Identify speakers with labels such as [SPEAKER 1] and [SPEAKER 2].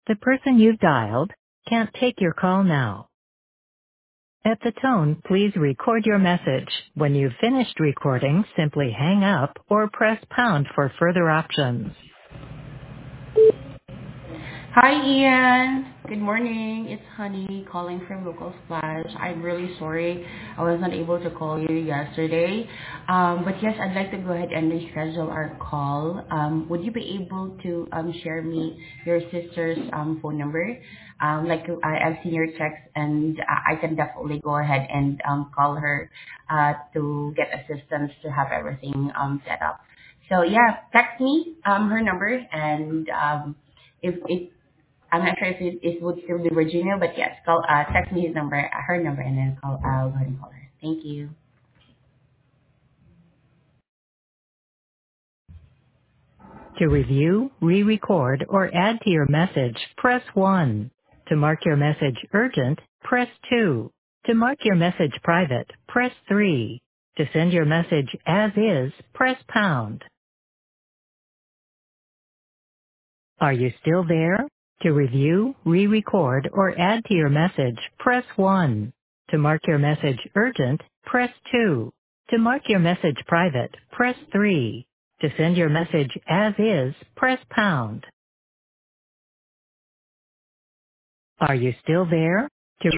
[SPEAKER 1] The person you've dialed can't take your call now. At the tone, please record your message. When you've finished recording, simply hang up or press pound for further options.
[SPEAKER 2] Hi, Ian. Good morning. It's Honey calling from Local Splash. I'm really sorry I was not able to call you yesterday. But yes, I'd like to go ahead and reschedule our call. Would you be able to share me your sister's phone number? I've seen your text, and I can definitely go ahead and call her to get assistance to have everything set up. So yeah, text me her number, and if I'm not sure if it would still be Virginia, but yes, text me his number, her number, and then I'll go ahead and call her. Thank you.
[SPEAKER 1] To review, re-record, or add to your message, press 1. To mark your message urgent, press 2. To mark your message private, press 3. To send your message as is, press pound. Are you still there? To review, re-record, or add to your message, press 1. To mark your message urgent, press 2. To mark your message private, press 3. To send your message as is, press pound. Are you still there?